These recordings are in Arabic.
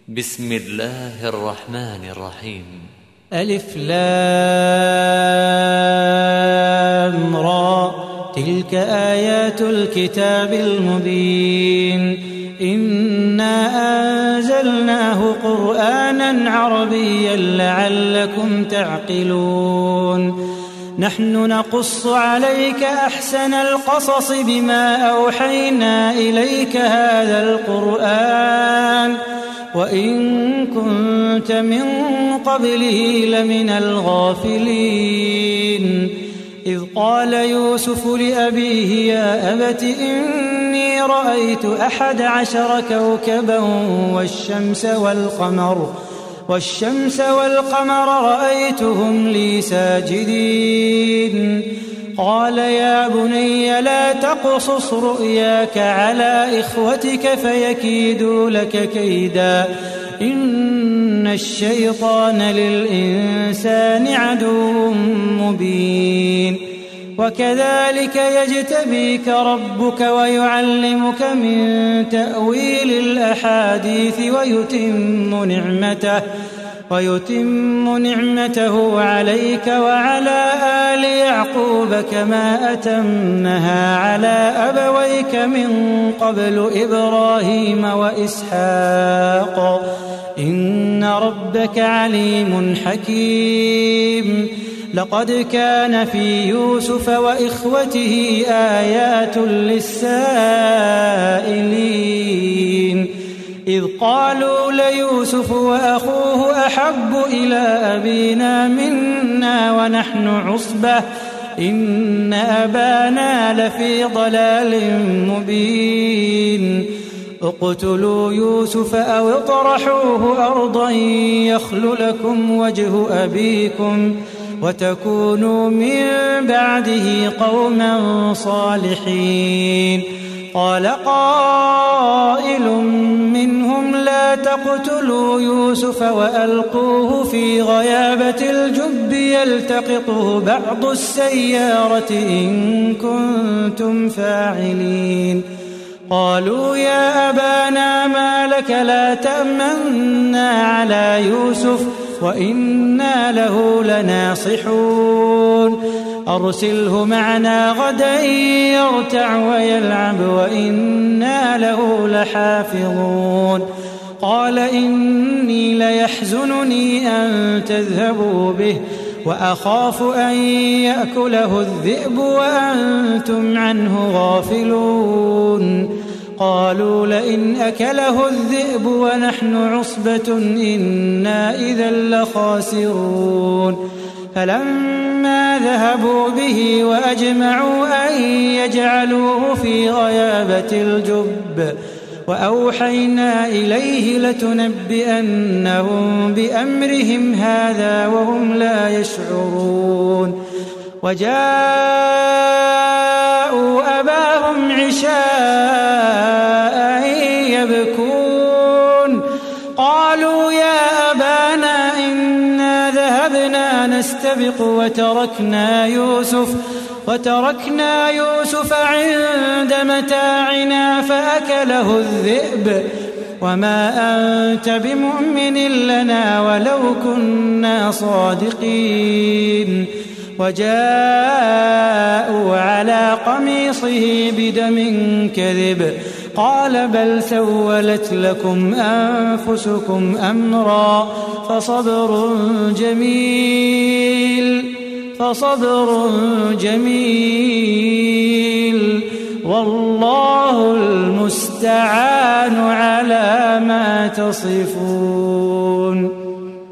بسم الله الرحمن الرحيم. ألف لام را، تلك آيات الكتاب المبين. إنا أنزلناه قرآنا عربيا لعلكم تعقلون. نحن نقص عليك أحسن القصص بما أوحينا إليك هذا القرآن وإن كنت من قبله لمن الغافلين. إذ قال يوسف لأبيه يا أبت إني رأيت 11 كوكبا والشمس والقمر رأيتهم لي ساجدين. قال يا بني لا تقصص رؤياك على إخوتك فيكيدوا لك كيدا إن الشيطان للإنسان عدو مبين. وكذلك يجتبيك ربك ويعلمك من تأويل الأحاديث ويتم نعمته عليك وعلى آل يعقوب كما أتمها على أبويك من قبل إبراهيم وإسحاق إن ربك عليم حكيم. لقد كان في يوسف وإخوته آيات للسائلين إذ قالوا ليوسف وأخوه أحب إلى أبينا منا ونحن عصبة إن أبانا لفي ضلال مبين. اقتلوا يوسف أو اطرحوه أرضا يخل لكم وجه أبيكم وتكونوا من بعده قوما صالحين. قال قائل منهم لا تقتلوا يوسف وألقوه في غيابة الجب يلتقطه بعض السيارة إن كنتم فاعلين. قالوا يا أبانا ما لك لا تأمنا على يوسف وإنا له لناصحون. أرسله معنا غدا يرتع ويلعب وإنا له لحافظون. قال إني ليحزنني أن تذهبوا به وأخاف أن يأكله الذئب وأنتم عنه غافلون. قالوا لئن أكله الذئب ونحن عصبة إنا إذا لخاسرون. فلما ذهبوا به وأجمعوا أن يجعلوه في غيابة الجب وأوحينا إليه لتنبئنهم بأمرهم هذا وهم لا يشعرون. وجاءوا أباهم عشاء يبكون. قالوا يا أبانا إنا ذهبنا نستبق وتركنا يوسف عند متاعنا فأكله الذئب وما أنت بمؤمن لنا ولو كنا صادقين. وجاءوا على قميصه بدم كذب قال بل سولت لكم أنفسكم أمرا فصبر جميل والله المستعان على ما تصفون.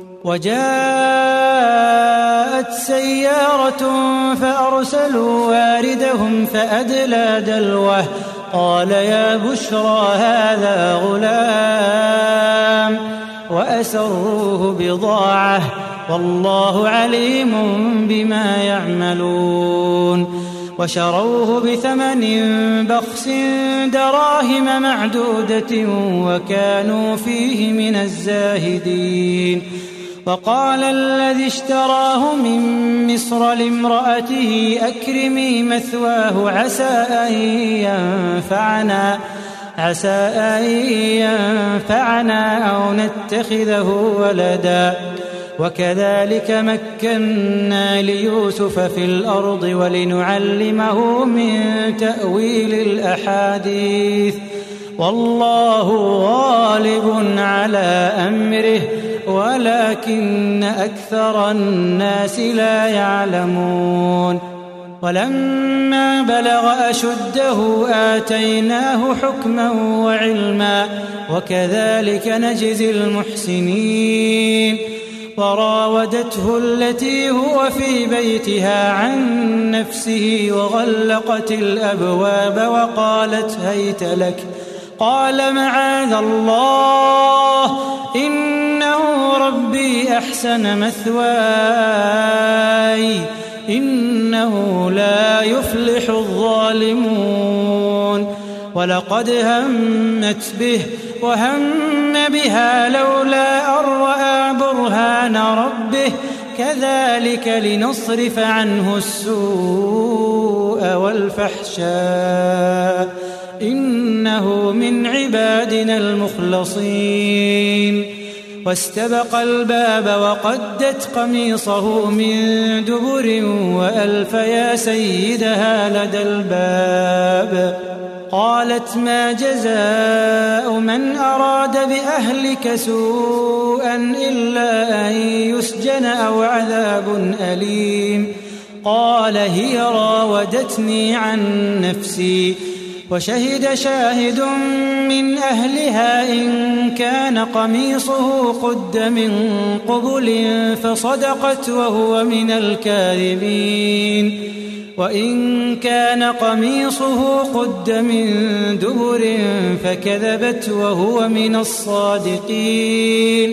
وجاءت سيارة فأرسلوا واردهم فأدلى دلوه قال يا بشرى هذا غلام وأسروه بضاعة والله عليم بما يعملون. وشروه بثمن بخس دراهم معدودة وكانوا فيه من الزاهدين. وقال الذي اشتراه من مصر لامرأته أكرمي مثواه عسى أن ينفعنا أو نتخذه ولدا. وكذلك مكنا ليوسف في الأرض ولنعلمه من تأويل الأحاديث والله غالب على أمره ولكن أكثر الناس لا يعلمون. ولما بلغ أشده آتيناه حكما وعلما وكذلك نجزي المحسنين. وراودته التي هو في بيتها عن نفسه وغلقت الأبواب وقالت هيت لك قال معاذ الله إنه ربي أحسن مثواي إنه لا يفلح الظالمون. ولقد همت به وهم بها لولا أن رأى برهان ربه كذلك لنصرف عنه السوء والفحشاء إنه من عبادنا المخلصين. واستبق الباب وقدت قميصه من دبر وألف يا سيدها لدى الباب. قالت ما جزاء من أراد بأهلك سوءا إلا أن يسجن أو عذاب أليم. قال هي راودتني عن نفسي. وشهد شاهد من أهلها إن كان قميصه قد من قبل فصدقت وهو من الكاذبين. وإن كان قميصه قد من دبر فكذبت وهو من الصادقين.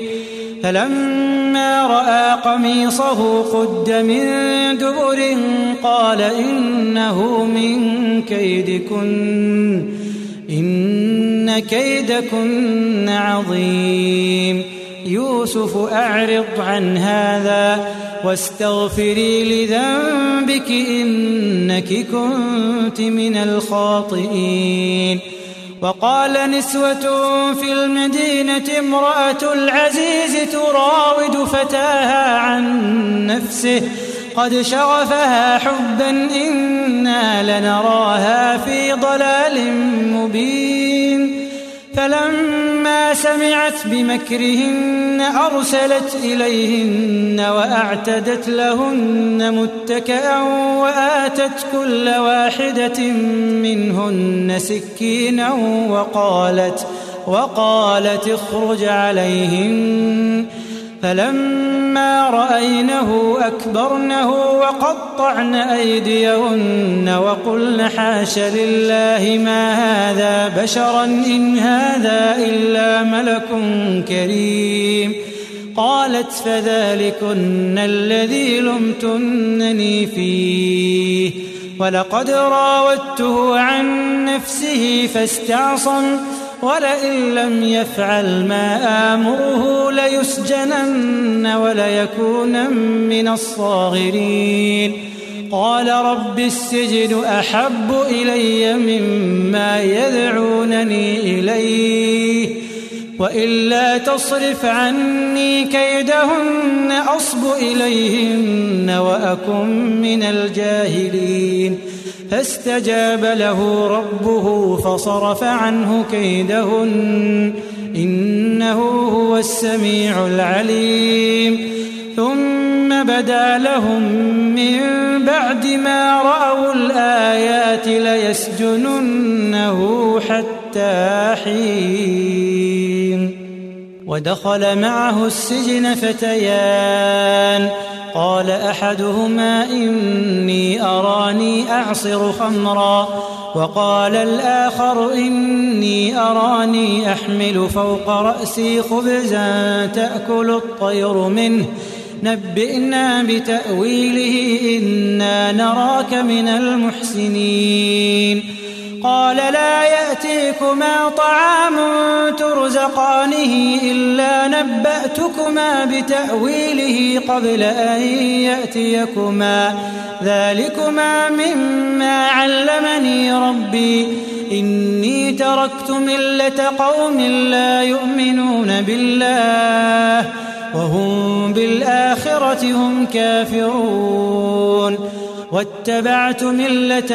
فلما رأى قميصه قد من دبر قال إنه من كيدكن إن كيدكن عظيم. يوسف أعرض عن هذا واستغفري لذنبك إنك كنت من الخاطئين. وقال نسوة في المدينة امرأة العزيز تراود فتاها عن نفسه قد شغفها حبا إنا لنراها في ضلال مبين. فلما سمعت بمكرهن أرسلت إليهن وأعتدت لهن متكئا وآتت كل واحدة منهن سكينا وقالت اخرج عليهن. فلما رأينه أكبرنه وقطعن أيديهن وقلن حاش لله ما هذا بشرا إن هذا إلا ملك كريم. قالت فذلكن الذي لمتنني فيه ولقد راودته عن نفسه فاستعصم ولئن لم يفعل ما آمره ليسجنن وليكون من الصاغرين. قال رب السجن أحب إلي مما يدعونني إليه وإلا تصرف عني كيدهن أصب إليهن وأكن من الجاهلين. فاستجاب له ربه فصرف عنه كيدهن إنه هو السميع العليم. ثم بدا لهم من بعد ما رأوا الآيات ليسجننه حتى حين. ودخل معه السجن فتيان قال أحدهما إني أراني أعصر خمرا وقال الآخر إني أراني أحمل فوق رأسي خبزا تأكل الطير منه نبئنا بتأويله إنا نراك من المحسنين. قال لا يأتيكما طعام ترزقانه إلا نبأتكما بتأويله قبل أن يأتيكما ذلكما مما علمني ربي إني تركت ملة قوم لا يؤمنون بالله وهم بالآخرة هم كافرون واتبعت ملة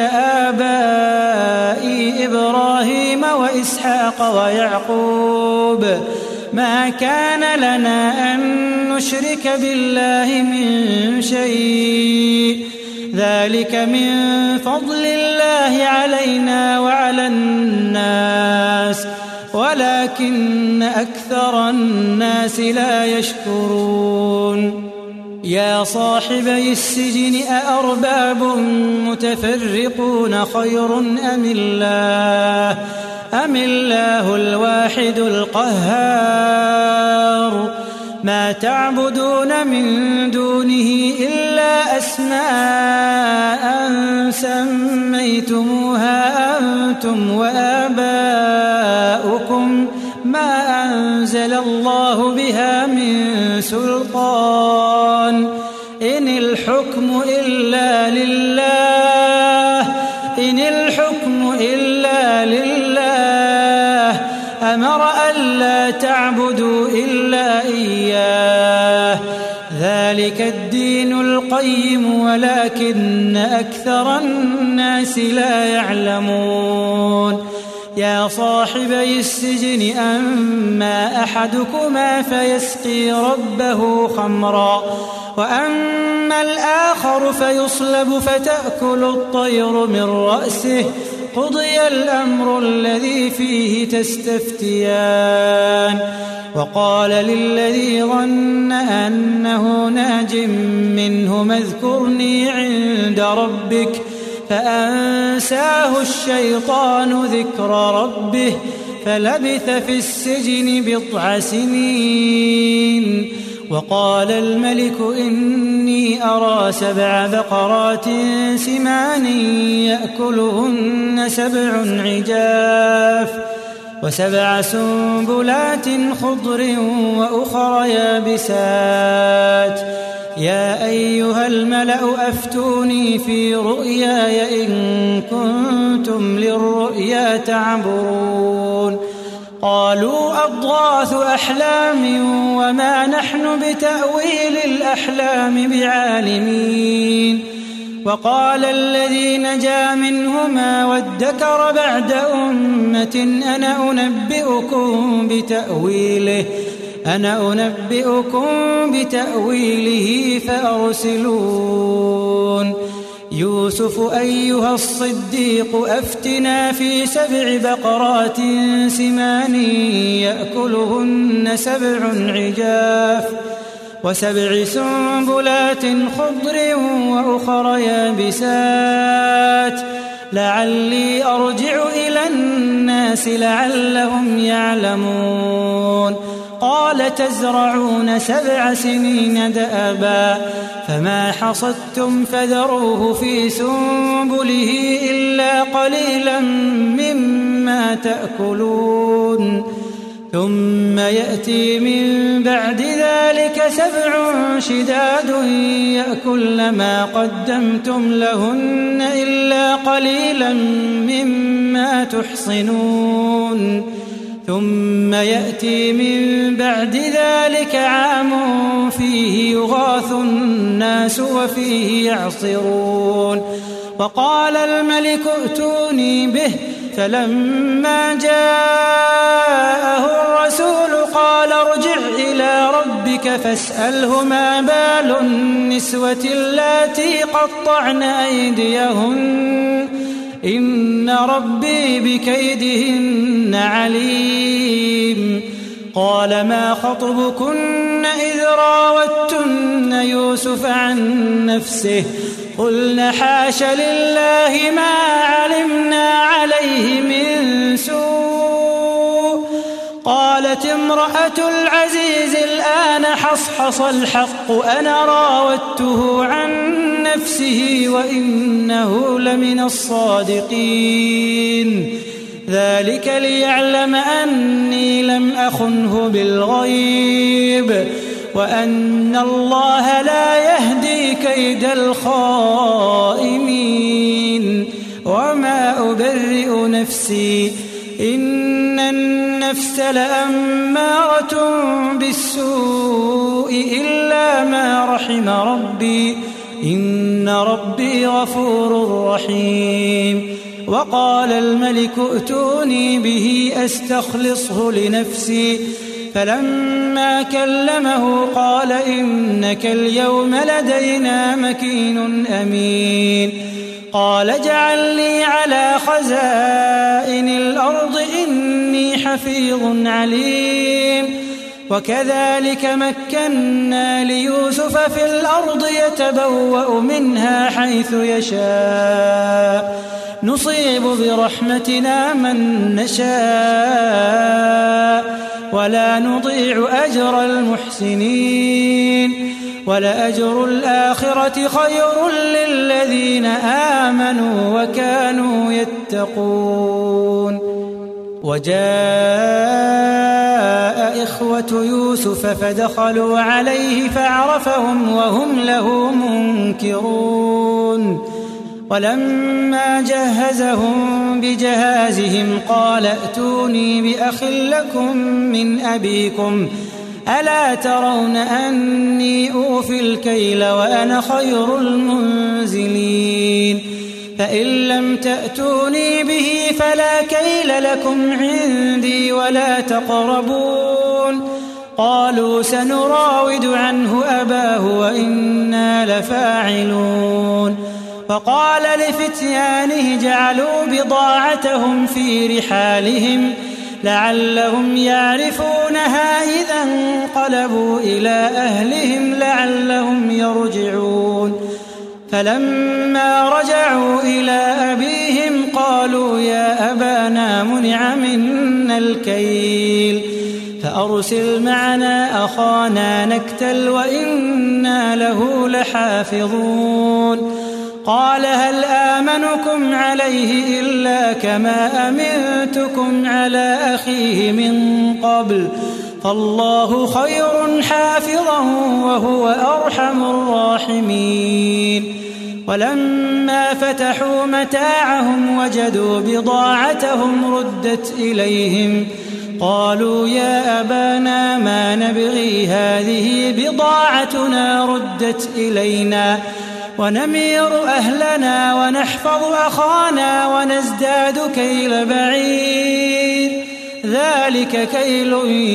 آبائي إبراهيم وإسحاق ويعقوب ما كان لنا أن نشرك بالله من شيء ذلك من فضل الله علينا وعلى الناس ولكن أكثر الناس لا يشكرون يا صاحبي السجن أأرباب متفرقون خير أم الله الواحد القهار ما تعبدون من دونه إلا أسماء سميتموها أنتم وآباؤكم ما أنزل الله بها من سلطان إن الحكم إلا لله أمر ألا تعبدوا إلا إياه ذلك الدين القيم ولكن أكثر الناس لا يعلمون يا صاحبي السجن أما أحدكما فيسقي ربه خمرا وأما الآخر فيصلب فتأكل الطير من رأسه قضي الأمر الذي فيه تستفتيان وقال للذي ظن أنه ناج منهما اذكرني عند ربك فأنساه الشيطان ذكر ربه فلبث في السجن 9 سنين وقال الملك إني أرى 7 بقرات سمان يأكلهن 7 عجاف و7 سنبلات خضر وأخر يابسات يا أيها الملأ أفتوني في رؤياي إن كنتم للرؤيا تعبرون قالوا أضغاث أحلام وما نحن بتأويل الأحلام بعالمين وقال الذي نجا منهما وادكر بعد أمة أنا أنبئكم بتأويله فأرسلون يوسف أيها الصديق أفتنا في 7 بقرات سمان يأكلهن 7 عجاف و7 سنبلات خضر وأخر يابسات لعلي أرجع إلى الناس لعلهم يعلمون قال تزرعون 7 سنين دأبا فما حصدتم فذروه في سنبله إلا قليلا مما تأكلون ثم يأتي من بعد ذلك 7 شداد يأكلن ما قدمتم لهن إلا قليلا مما تحصنون ثم يأتي من بعد ذلك عام فيه يغاث الناس وفيه يعصرون وقال الملك ائتوني به فلما جاءه الرسول قال ارجع إلى ربك فاسأله ما بال النسوة اللاتي قطعن أيديهن إن ربي بكيدهن عليم قال ما خطبكن إذ راوتن يوسف عن نفسه قلن حاش لله ما علمنا عليه من سوء قالت امرأة العزيز الآن حصحص الحق أنا راودته عن نفسه وإنه لمن الصادقين ذلك ليعلم أني لم أخنه بالغيب وأن الله لا يهدي كيد الخائنين وما أبرئ نفسي إن النفس لأمارة بالسوء إلا ما رحم ربي إن ربي غفور رحيم. وقال الملك ائتوني به أستخلصه لنفسي فلما كلمه قال إنك اليوم لدينا مكين أمين. قال اجعلني على خزائن الأرض إني حفيظ عليم. وكذلك مكنا ليوسف في الأرض يتبوأ منها حيث يشاء نصيب برحمتنا من نشاء ولا نضيع أجر المحسنين ولأجر الآخرة خير للذين آمنوا وكانوا يتقون. وجاء إخوة يوسف فدخلوا عليه فعرفهم وهم له منكرون. ولما جهزهم بجهازهم قال ائتوني بأخ لكم من أبيكم ألا ترون أني أوفي الكيل وأنا خير المنزلين فإن لم تأتوني به فلا كيل لكم عندي ولا تقربون. قالوا سنراود عنه أباه وإنا لفاعلون. فقال لفتيانه جعلوا بضاعتهم في رحالهم لعلهم يعرفونها إذا انقلبوا إلى أهلهم لعلهم يرجعون. فلما رجعوا إلى أبيهم قالوا يا أبانا منع منا الكيل فأرسل معنا أخانا نكتل وإنا له لحافظون. قال هل آمنكم عليه إلا كما أمنتكم على أخيه من قبل فالله خير حافظا وهو أرحم الراحمين. ولما فتحوا متاعهم وجدوا بضاعتهم ردت إليهم قالوا يا أبانا ما نبغي هذه بضاعتنا ردت إلينا ونمير أهلنا ونحفظ أخانا ونزداد كيل بعير ذلك كيل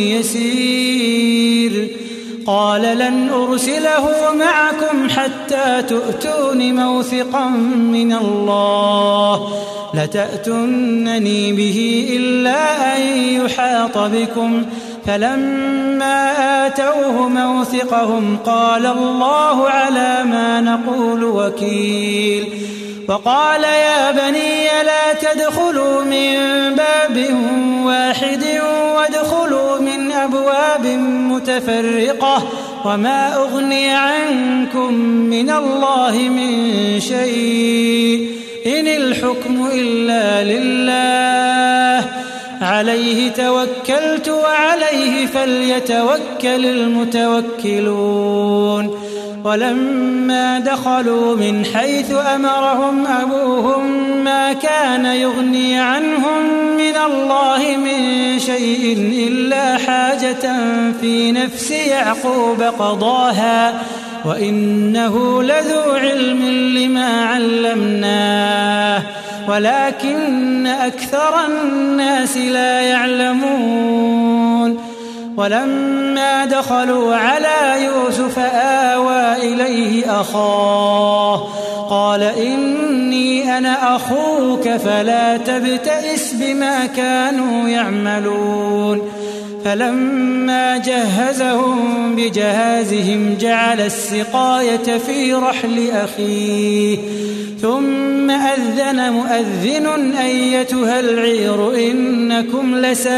يسير. قال لن أرسله معكم حتى تؤتون موثقا من الله لتأتونني به إلا أن يحاط بكم. فلما آتوه موثقهم قال الله على ما نقول وكيل. وقال يا بني لا تدخلوا من باب واحد وادخلوا من أبواب متفرقة وما أغني عنكم من الله من شيء إن الحكم إلا لله عليه توكلت وعليه فليتوكل المتوكلون. ولما دخلوا من حيث أمرهم أبوهم ما كان يغني عنهم من الله من شيء إلا حاجة في نفس يعقوب قضاها وإنه لذو علم لما علمناه ولكن أكثر الناس لا يعلمون. ولما دخلوا على يوسف آوى إليه أخاه قال إني أنا أخوك فلا تبتئس بما كانوا يعملون. فلما جهزهم بجهازهم جعل السقاية في رحل أخيه ثم أذن مؤذن أيتها العير إنكم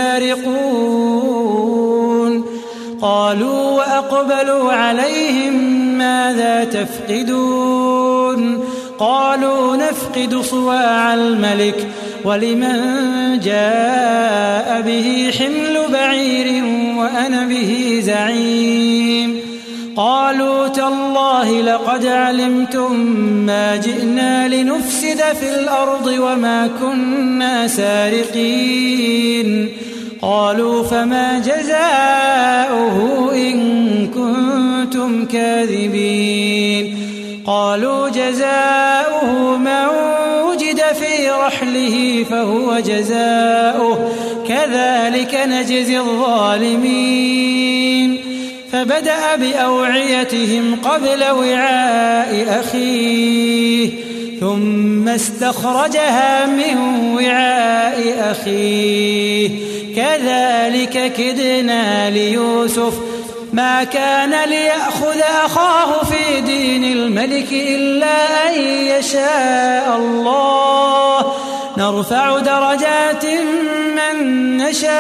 لسارقون. قالوا وأقبلوا عليهم ماذا تفقدون؟ قالوا نفقد صواع الملك ولمن جاء به حمل بعير وأنا به زعيم. قالوا تالله لقد علمتم ما جئنا لنفسد في الأرض وما كنا سارقين. قالوا فما جزاؤه إن كنتم كاذبين. قالوا جزاؤه من وجد في رحله فهو جزاؤه كذلك نجزي الظالمين. فبدأ بأوعيتهم قبل وعاء أخيه ثم استخرجها من وعاء أخيه كذلك كدنا ليوسف ما كان ليأخذ أخاه في دين الملك إلا أن يشاء الله نرفع درجات من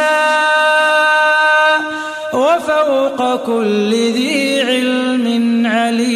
نشاء وفوق كل ذي علم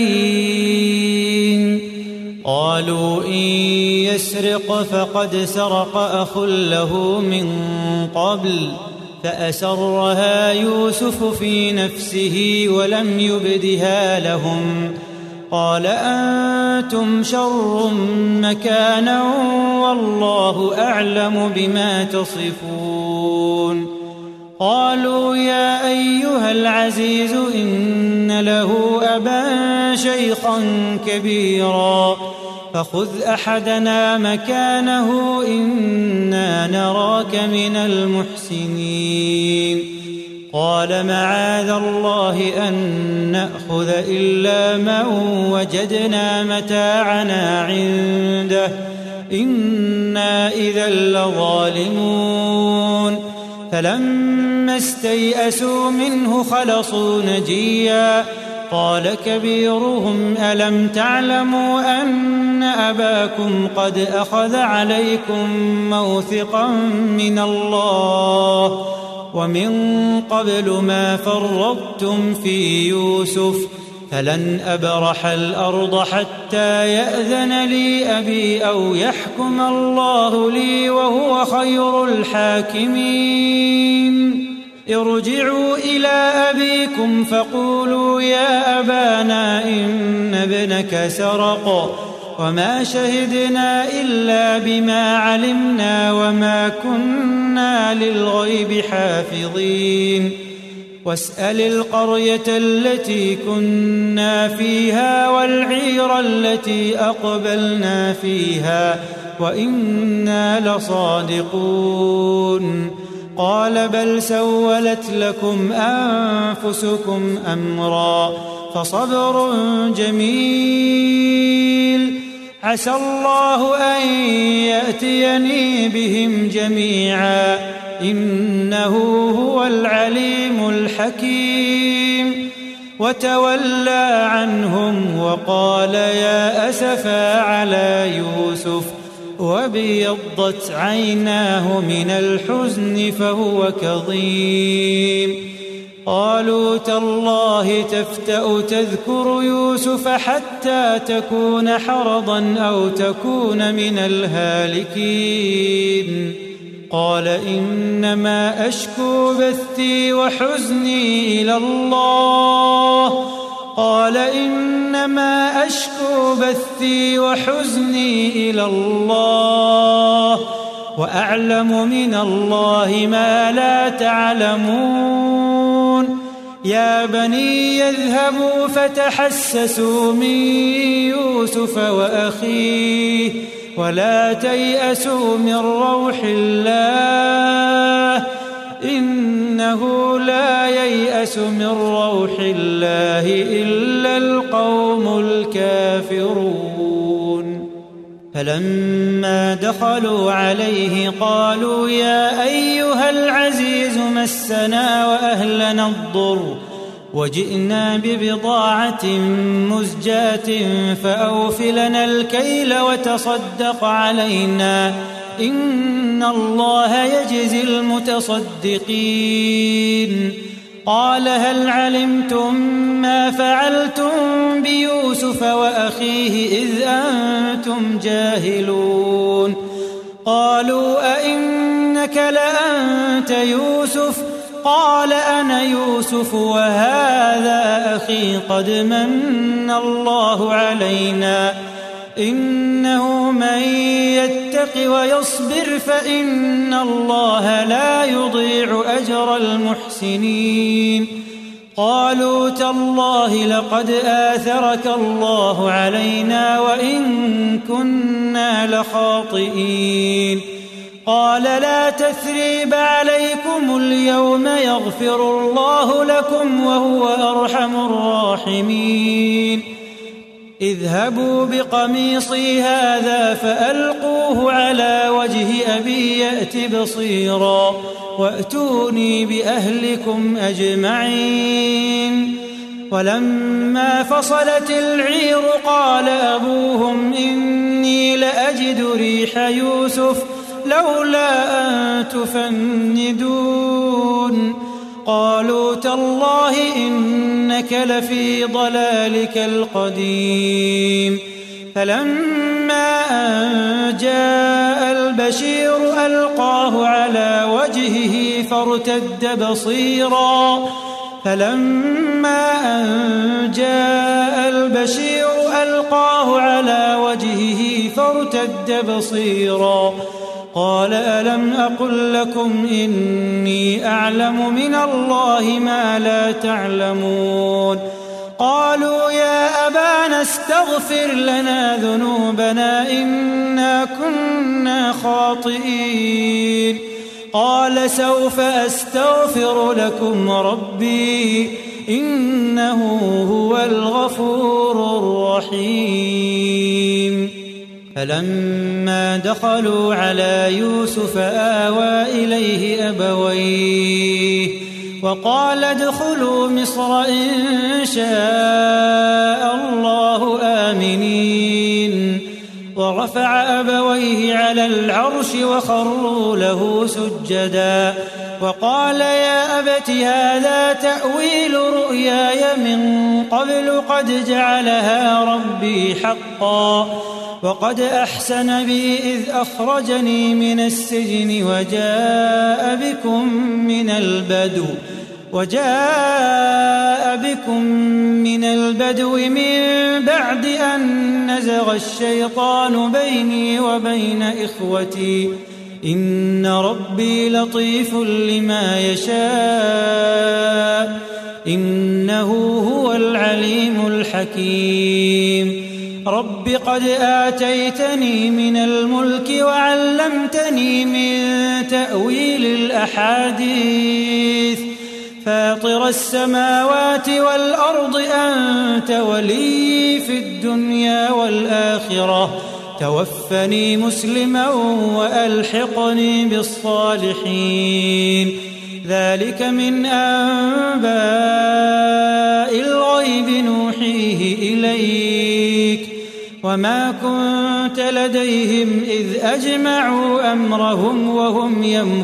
عليم. قالوا إن يسرق فقد سرق أخ له من قبل فأسرها يوسف في نفسه ولم يبدها لهم. قال أنتم شر مكانا والله أعلم بما تصفون. قالوا يا أيها العزيز إن له أبا شيخا كبيرا فخذ أحدنا مكانه إنا نراك من المحسنين. قال معاذ الله أن نأخذ إلا من وجدنا متاعنا عنده إنا إذا لظالمون. فلما استيئسوا منه خلصوا نجيا. قال كبيرهم ألم تعلموا أن أباكم قد أخذ عليكم موثقا من الله ومن قبل ما فرطتم في يوسف فلن أبرح الأرض حتى يأذن لي أبي أو يحكم الله لي وهو خير الحاكمين. ارجعوا إلى أبيكم فقولوا يا أبانا إن ابنك سرق وما شهدنا إلا بما علمنا وما كنا للغيب حافظين. واسأل القرية التي كنا فيها والعير التي أقبلنا فيها وإنا لصادقون. قال بل سولت لكم أنفسكم أمرا فصبر جميل عسى الله أن يأتيني بهم جميعا إنه هو العليم الحكيم. وتولى عنهم وقال يا أسفا على يوسف وابيضت عيناه من الحزن فهو كظيم. قالوا تالله تفتأ تذكر يوسف حتى تكون حرضا أو تكون من الهالكين. قال إنما أشكو بثي وحزني إلى الله. قال إنما أشكو بثي وحزني إلى الله وأعلم من الله ما لا تعلمون. يا بني يذهبوا فتحسسوا من يوسف وأخيه ولا تيأسوا من روح الله إنه لا ييأس من روح الله إلا القوم الكافرون. فلما دخلوا عليه قالوا يا أيها العزيز مسنا وأهلنا الضر وجئنا ببضاعة مزجاة فأوف لنا الكيل وتصدق علينا إن الله يجزي المتصدقين. قال هل علمتم ما فعلتم بيوسف وأخيه إذ أنتم جاهلون. قالوا أئنك لأنت يوسف قال أنا يوسف وهذا أخي قد من الله علينا إنه من يتق ويصبر فإن الله لا يضيع أجر المحسنين قالوا تالله لقد آثرك الله علينا وإن كنا لخاطئين قال لا تثريب عليكم اليوم يغفر الله لكم وهو أرحم الراحمين اذهبوا بقميصي هذا فألقوه على وجه أبي يأت بصيرا وأتوني بأهلكم أجمعين ولما فصلت العير قال أبوهم إني لأجد ريح يوسف لولا أن تفندون قالوا تالله إنك لفي ضلالك القديم فلما أن جاء البشير ألقاه على وجهه فارتد بصيرا فلما أن جاء البشير ألقاه على وجهه فارتد بصيرا قال ألم أقل لكم إني أعلم من الله ما لا تعلمون قالوا يا أبانا استغفر لنا ذنوبنا إنا كنا خاطئين قال سوف أستغفر لكم ربي إنه هو الغفور الرحيم فلما دخلوا على يوسف آوى إليه أبويه وقال ادخلوا مصر إن شاء الله آمنين ورفع أبويه على العرش وخروا له سجدا وقال يا أبت هذا تأويل رؤياي من قبل قد جعلها ربي حقا وقد أحسن بي إذ أخرجني من السجن وجاء بكم من البدو من بعد أن نزغ الشيطان بيني وبين إخوتي إن ربي لطيف لما يشاء إنه هو العليم الحكيم رب قد آتيتني من الملك وعلمتني من تأويل الأحاديث فاطر السماوات والأرض أنت ولي في الدنيا والآخرة توفني مسلما وألحقني بالصالحين ذلك من أنباء الغيب نوحيه إليك وما كنت لديهم إذ أجمعوا أمرهم وهم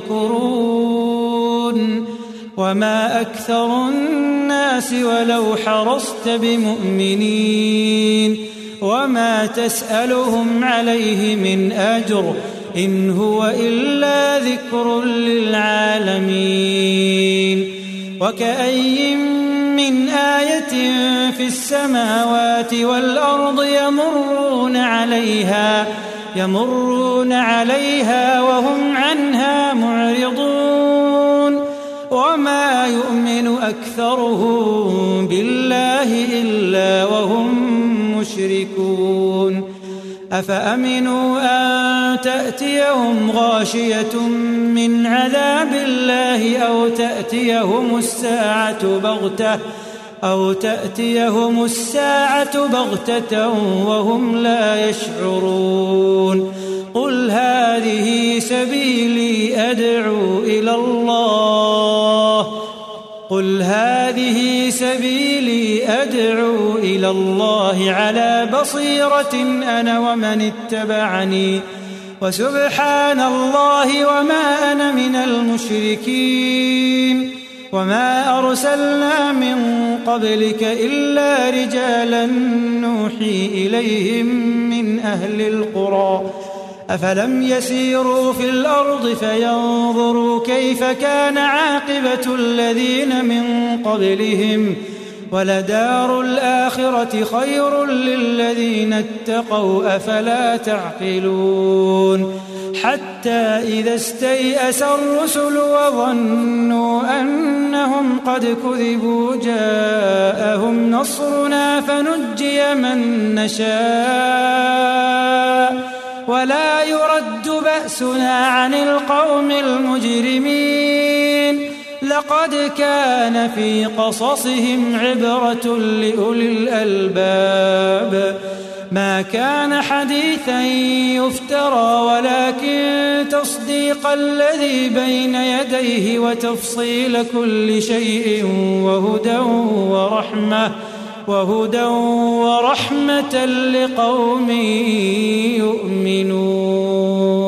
يمكرون وما أكثر الناس ولو حرصت بمؤمنين وما تسألهم عليه من أجر إن هو إلا ذكر للعالمين وكأي من آية في السماوات والأرض يمرون عليها وهم عنها معرضون وما يؤمن أكثرهم بالله إلا وهم مشركون أفأمنوا أن تأتيهم غاشية من عذاب الله أو تأتيهم الساعة بغتة وهم لا يشعرون قل هذه سبيلي أدعو إلى الله على بصيرة أنا ومن اتبعني وسبحان الله وما أنا من المشركين وما أرسلنا من قبلك إلا رجالا نوحي إليهم من أهل القرى أفلم يسيروا في الأرض فينظروا كيف كان عاقبة الذين من قبلهم ولدار الآخرة خير للذين اتقوا أفلا تعقلون حتى إذا استيأس الرسل وظنوا أنهم قد كذبوا جاءهم نصرنا فنجي من نشاء ولا يرد بأسنا عن القوم المجرمين لقد كان في قصصهم عبرة لأولي الألباب ما كان حديثا يفترى ولكن تصديق الذي بين يديه وتفصيل كل شيء وهدى ورحمة لقوم يؤمنون.